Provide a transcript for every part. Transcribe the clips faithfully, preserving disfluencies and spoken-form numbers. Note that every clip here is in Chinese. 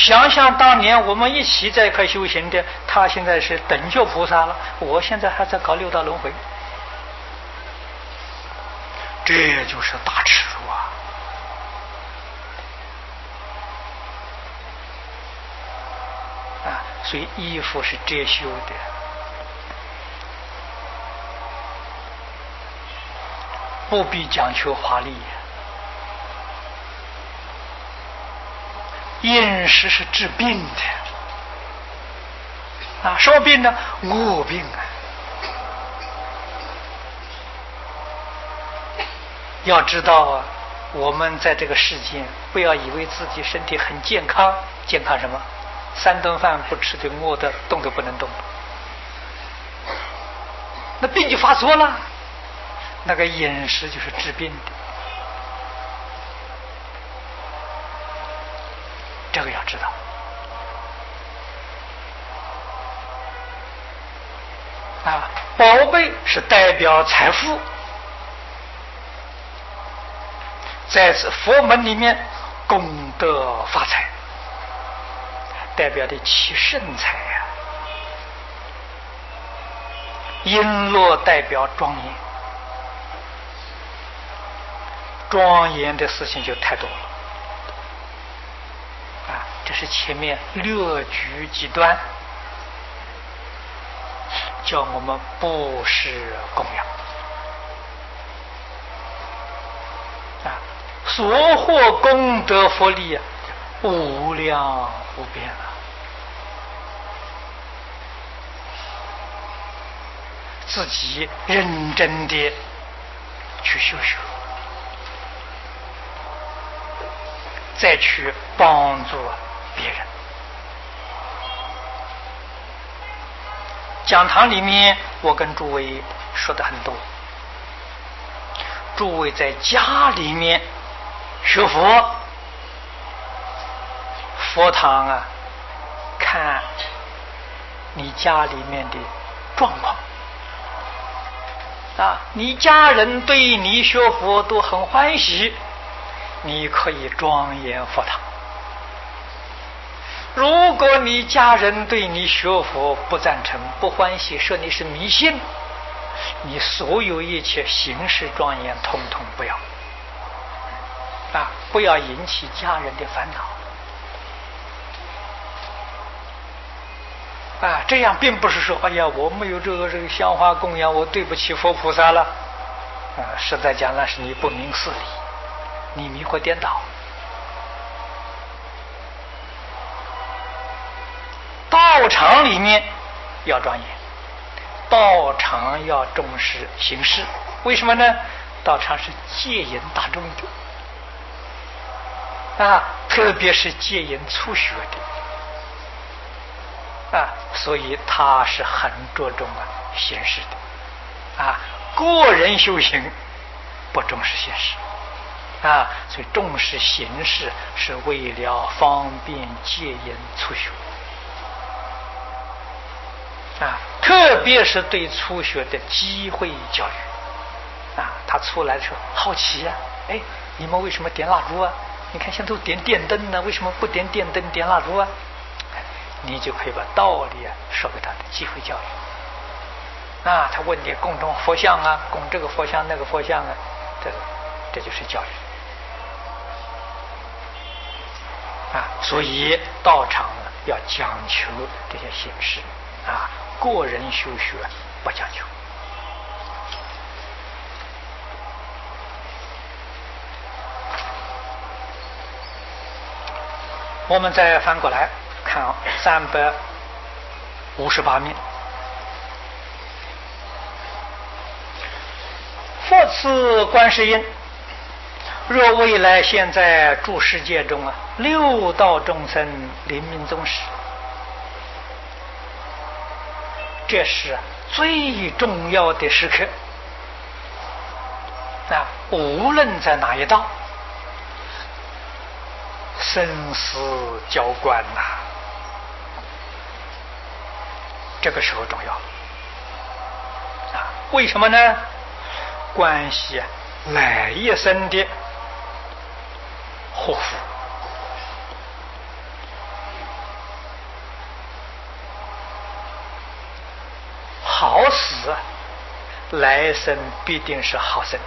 想想当年我们一起在一块修行的，他现在是等觉菩萨了，我现在还在搞六道轮回，这就是大耻辱啊！啊，所以衣服是遮羞的，不必讲求华丽。饮食是治病的啊，什么病呢？恶病啊！要知道啊，我们在这个世间，不要以为自己身体很健康，健康什么？三顿饭不吃就饿的动都不能动，那病就发作了。那个饮食就是治病的，这个要知道。啊，宝贝是代表财富，在此佛门里面功德发财，代表的起圣财呀、啊。璎珞代表庄严，庄严的事情就太多了。啊，这是前面略举几段，叫我们布施供养啊，所获功德福利啊，无量无边啊！自己认真的去修学，再去帮助别人。讲堂里面我跟诸位说的很多，诸位在家里面学佛，佛堂啊，看你家里面的状况啊，你家人对你学佛都很欢喜，你可以庄严佛堂。如果你家人对你学佛不赞成、不欢喜，说你是迷信，你所有一切形式庄严统统不要啊！不要引起家人的烦恼啊！这样并不是说，哎呀，我没有这个这个香花供养，我对不起佛菩萨了啊！实在讲，那是你不明事理，你迷惑颠倒。道场里面要庄严，道场要重视形式，为什么呢？道场是戒引大众的啊，特别是戒引初学的啊，所以他是很着重啊形式的啊，个人修行不重视形式啊，所以重视形式是为了方便戒引初学啊，特别是对初学的机会教育啊，他出来的时候好奇啊，哎，你们为什么点蜡烛啊？你看现在都点电灯呢，为什么不点电灯点蜡烛啊？你就可以把道理啊说给他的机会教育啊。他问你供种佛像啊，供这个佛像那个佛像啊，这个这就是教育啊。所以道场呢要讲求这些形式啊，个人修学不讲究。我们再翻过来看三百五十八面，佛赐观世音，若未来现在诸世界中啊，六道众生临命终时，这是最重要的时刻啊！无论在哪一道，生死交关呐、啊，这个时候重要啊！为什么呢？关系来一生的祸福死，来生必定是好生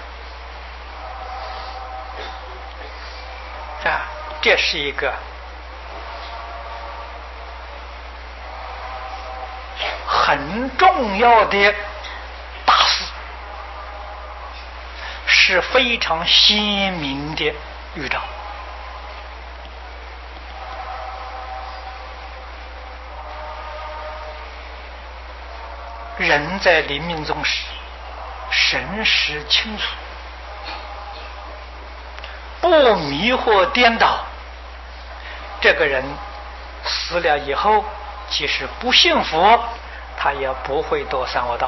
啊！这是一个很重要的大事，是非常鲜明的预兆。人在临命终时，神识清楚，不迷惑颠倒，这个人死了以后，即使不信佛，他也不会堕三恶道。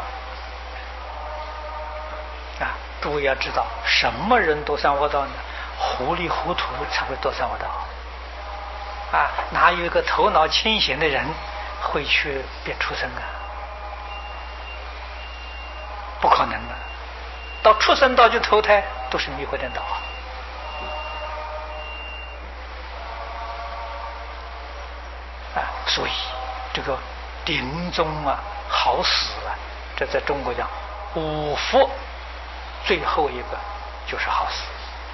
啊，诸位要知道，什么人堕三恶道呢？糊里糊涂才会堕三恶道。啊，哪有一个头脑清醒的人会去变畜生啊？不可能的，到畜生道去投胎都是迷惑颠倒啊！啊，所以这个临终啊，好死啊，这在中国讲五福，最后一个就是好死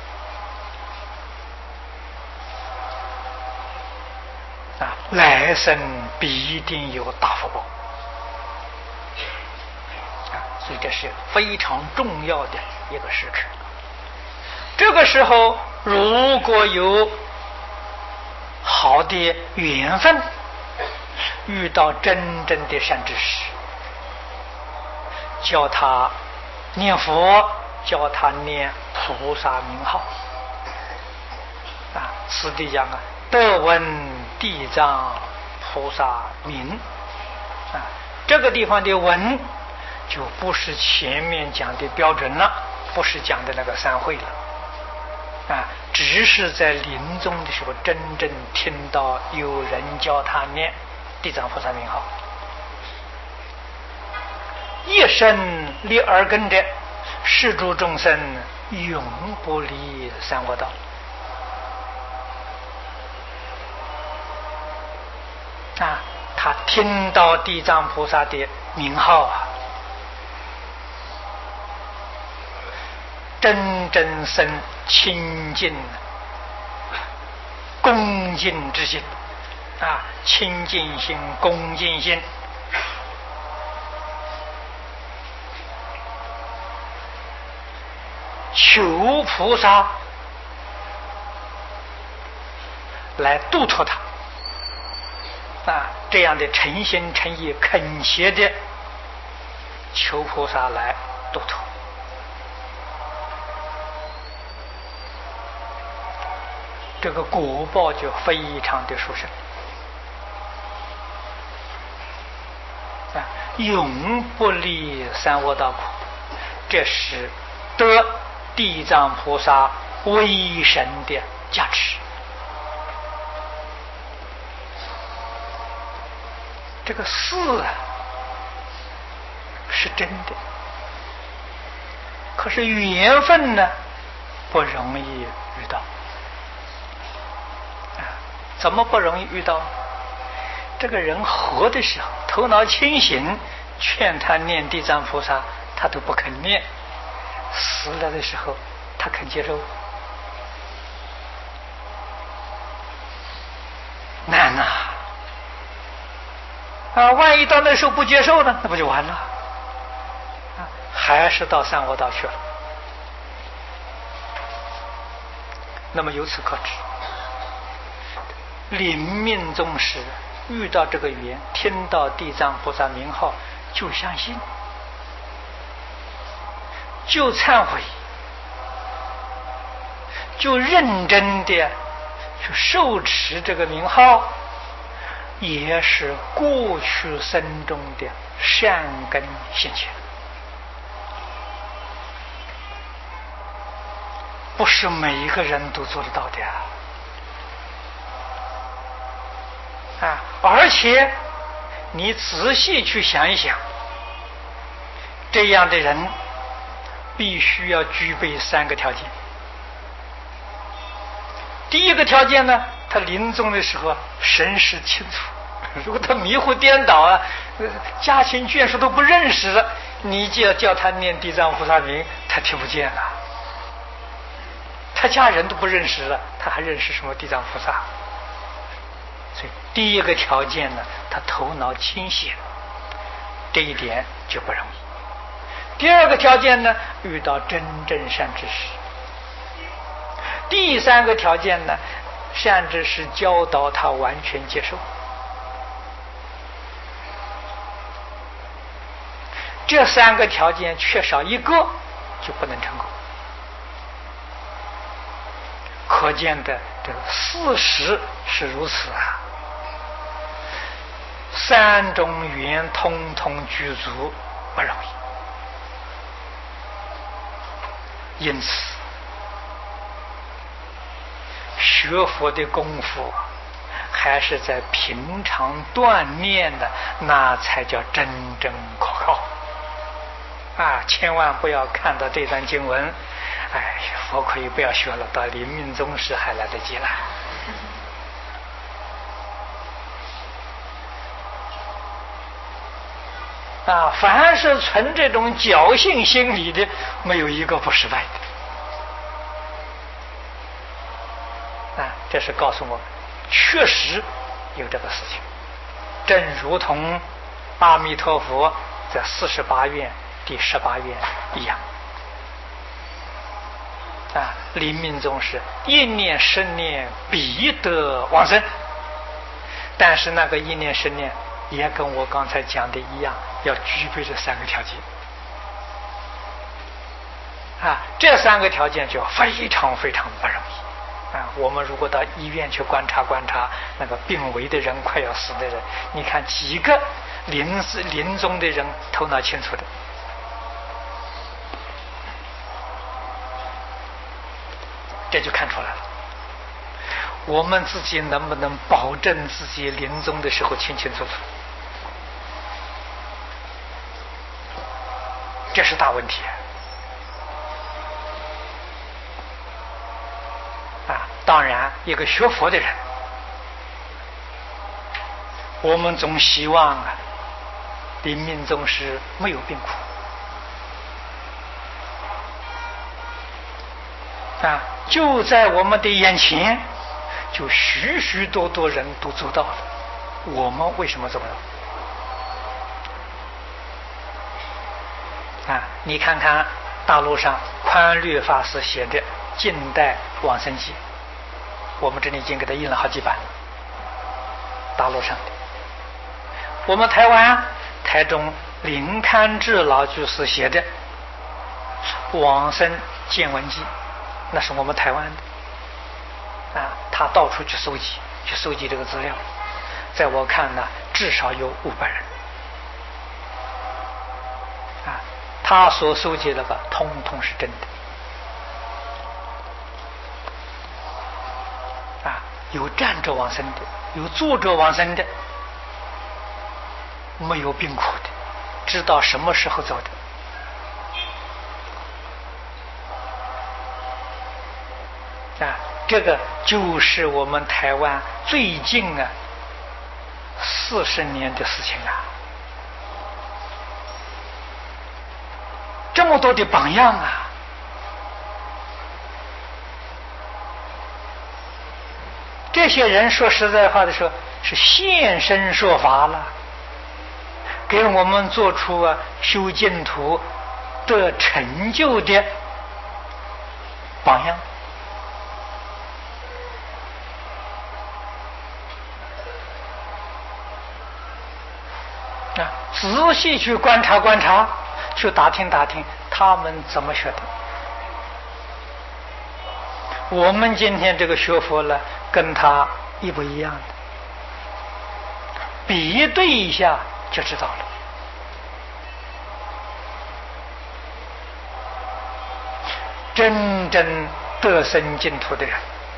啊，来生必定有大福报。所以这是非常重要的一个时刻。这个时候如果有好的缘分，遇到真正的善知识，教他念佛，教他念菩萨名号啊。此地讲啊，得闻地藏菩萨名啊，这个地方的闻就不是前面讲的标准了，不是讲的那个三会了啊，只是在临终的时候真正听到有人教他念地藏菩萨名号，一生立耳根的，是诸众生永不离三恶道。啊，他听到地藏菩萨的名号啊，真正生清净恭敬之心啊，清净心、恭敬心，求菩萨来度脱他啊，这样的诚心诚意恳切的求菩萨来度脱，这个果报就非常的殊胜啊，永不离三恶道苦，这是得地藏菩萨威神的加持。这个事啊是真的，可是缘分呢不容易遇到啊。怎么不容易遇到？这个人活的时候头脑清醒，劝他念地藏菩萨他都不肯念，死了的时候他肯接受？难啊！啊，万一到那时候不接受呢，那不就完了？啊，还是到三恶道去了。那么由此可知，临命终时遇到这个缘，听到地藏菩萨名号，就相信，就忏悔，就认真的去受持这个名号，也是过去生中的善根现前，不是每一个人都做得到的啊！而且你仔细去想一想，这样的人必须要具备三个条件。第一个条件呢，他临终的时候神识清楚，如果他迷糊颠倒啊， 家亲眷属都不认识，你就要叫他念地藏菩萨名，他听不见了。他家人都不认识了，他还认识什么地藏菩萨？所以第一个条件呢，他头脑清晰了，这一点就不容易。第二个条件呢，遇到真正善知识。第三个条件呢，善知识教导他完全接受。这三个条件缺少一个就不能成功。可见的这个事实是如此啊！三种缘通通具足不容易，因此学佛的功夫还是在平常锻炼的，那才叫真正可靠啊！千万不要看到这段经文，哎，佛可以不要学了，到临命终时还来得及了。啊，凡是存这种侥幸心理的，没有一个不失败的。啊，这是告诉我们，确实有这个事情。正如同阿弥陀佛在四十八愿第十八愿一样。啊，临命终时一念十念必得往生，但是那个一念十念也跟我刚才讲的一样，要具备这三个条件啊，这三个条件就非常非常不容易啊。我们如果到医院去观察观察那个病危的人、快要死的人，你看几个临死临终的人头脑清楚的，这就看出来了。我们自己能不能保证自己临终的时候清清楚楚？这是大问题啊！当然，一个学佛的人，我们总希望啊，临命终时没有病苦啊，就在我们的眼前，就许许多多人都做到了，我们为什么做不到？啊，你看看大陆上宽律法师写的《近代往生记》，我们这里已经给他印了好几版了，大陆上的。我们台湾台中林堪志老居士写的《往生见闻记》，那是我们台湾的啊，他到处去搜集，去搜集这个资料，在我看呢，至少有五百人啊。他所收集的个通通是真的啊，有站着往生的，有坐着往生的，没有病苦的，知道什么时候走的啊。这个就是我们台湾最近啊四十年的事情啊，这么多的榜样啊！这些人说实在话的说，是现身说法了，给我们做出啊修净土的成就的榜样啊！仔细去观察观察，去打听打听他们怎么学的。我们今天这个学佛了，跟他一不一样的，比对一下就知道了。真正得生净土的人，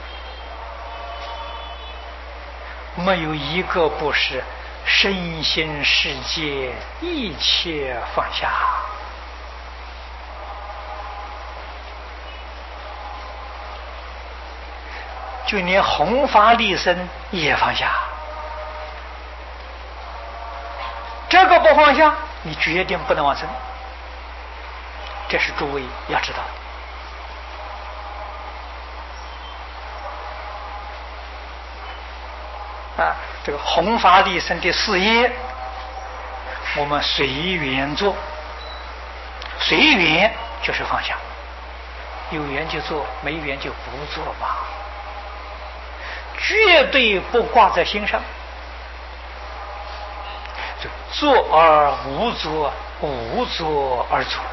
没有一个不是身心世界一切放下，就连弘法利生也放下。 这个不放下，你决定不能往生。这是诸位要知道的啊。这个弘法利生的事业，我们随缘做，随缘就是放下，有缘就做，没缘就不做吧，绝对不挂在心上。就做而无作，无作而作，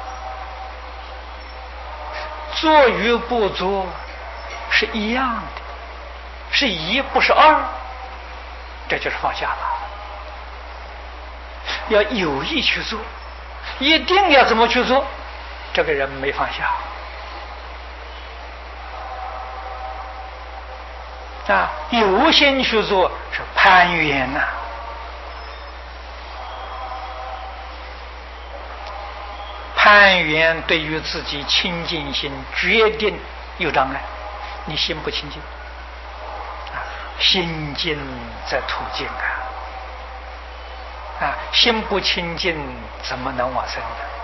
做与不做是一样的，是一不是二，这就是放下了。要有意去做，一定要怎么去做，这个人没放下啊。有心去做是攀缘呐、啊，攀缘对于自己清净心决定有障碍，你心不清净啊，心净则土净啊。啊，心不清净怎么能往生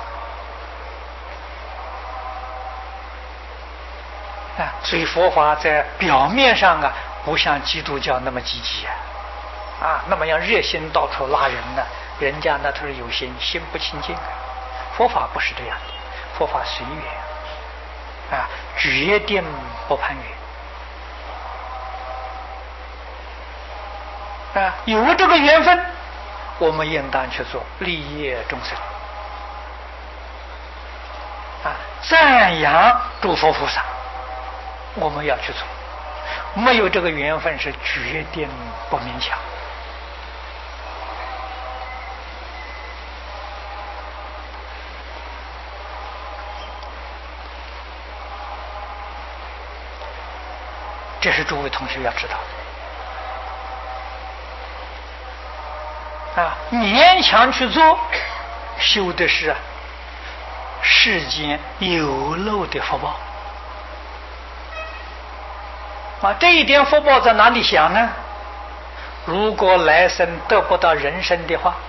呢？啊，所以佛法在表面上啊，不像基督教那么积极啊，啊，那么样热心到处拉人呢、啊，人家那都是有心，心不清净啊。佛法不是这样的，佛法随缘啊，决定不攀缘啊，有这个缘分。我们应当去做利益众生啊，赞扬诸佛菩萨，我们要去做。没有这个缘分是决定不勉强这是诸位同学要知道啊，勉强去做，修的是世间有漏的福报啊。这一点福报在哪里想呢？如果来生得不到人生的话，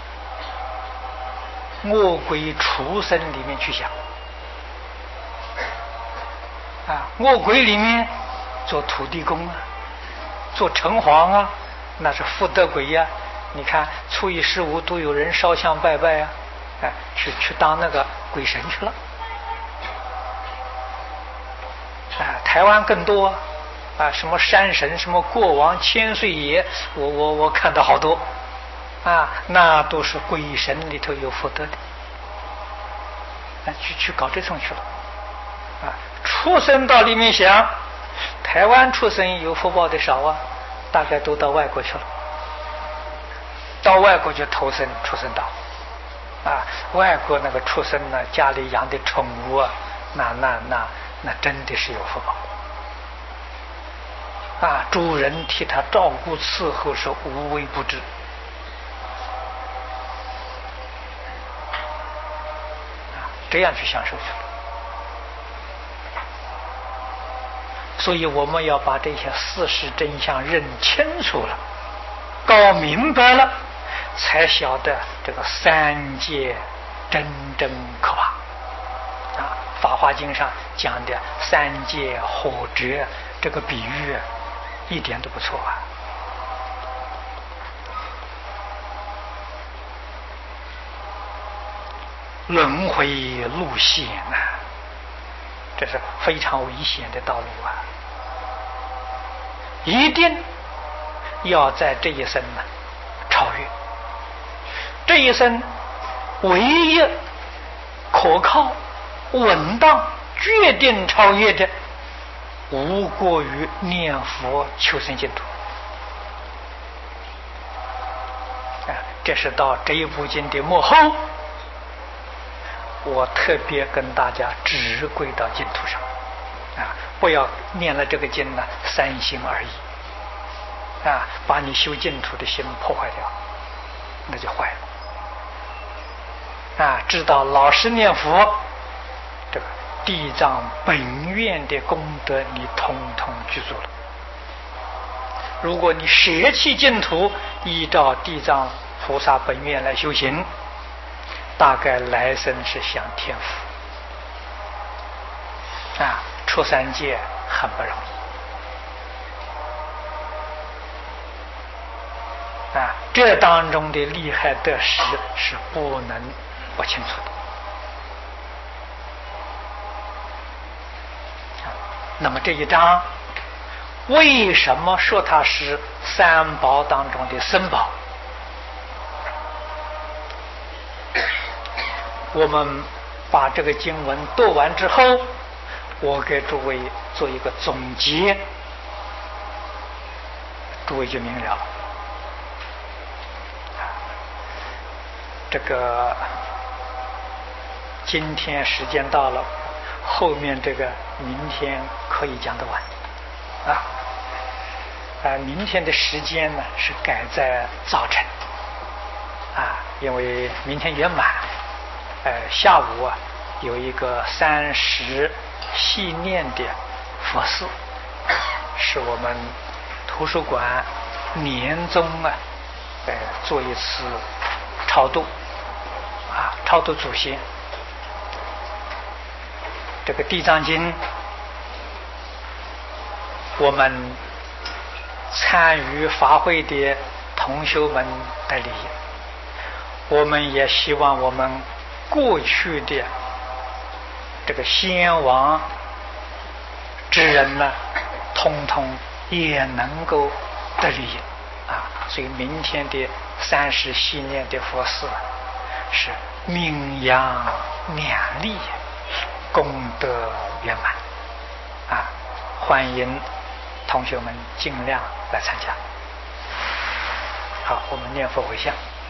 恶鬼畜生里面去想啊，恶鬼里面做土地公啊，做城隍啊，那是福德鬼呀、啊。你看初一十五都有人烧香拜拜啊，哎，去去当那个鬼神去了。啊，台湾更多啊，什么山神、什么过王、千岁爷，我我我看到好多啊，那都是鬼神里头有福德的，啊，去去搞这种去了。啊，畜生到里面想，台湾畜生有福报的少啊，大概都到外国去了。到外国就投生畜生道啊，外国那个畜生呢，家里养的宠物啊，那那那那真的是有福报啊，主人替他照顾伺候是无微不至啊，这样去享受去了。所以我们要把这些事实真相认清楚了，搞明白了，才晓得这个三界真正可怕啊！《法华经》上讲的三界火折这个比喻一点都不错啊！轮回路险呐、啊，这是非常危险的道路啊！一定要在这一生呢超越。这一生唯一可靠、稳当、决定超越的，无过于念佛求生净土。啊，这是到这一部经的末后，我特别跟大家直归到净土上啊，不要念了这个经呢三心二意啊，把你修净土的心破坏掉，那就坏了。啊，知道老实念佛，这个地藏本愿的功德你统统具足了。如果你舍弃净土，依照地藏菩萨本愿来修行，大概来生是享天福啊，出三界很不容易啊，这当中的利害得失是不能不清楚的。那么这一章为什么说它是三宝当中的僧宝？我们把这个经文读完之后，我给诸位做一个总结，诸位就明了。这个今天时间到了，后面这个明天可以讲得完啊。啊，明天的时间呢是改在早晨啊，因为明天圆满。呃，下午啊有一个三十系念的佛事，是我们图书馆年终啊，呃，做一次超度啊，超度祖先。这个《地藏经》，我们参与法会的同修们的利益，我们也希望我们过去的这个先王之人呢，通通也能够得利益啊！所以明天的三十系念的佛事是名扬两利，功德圆满啊！欢迎同学们尽量来参加。好，我们念佛回向。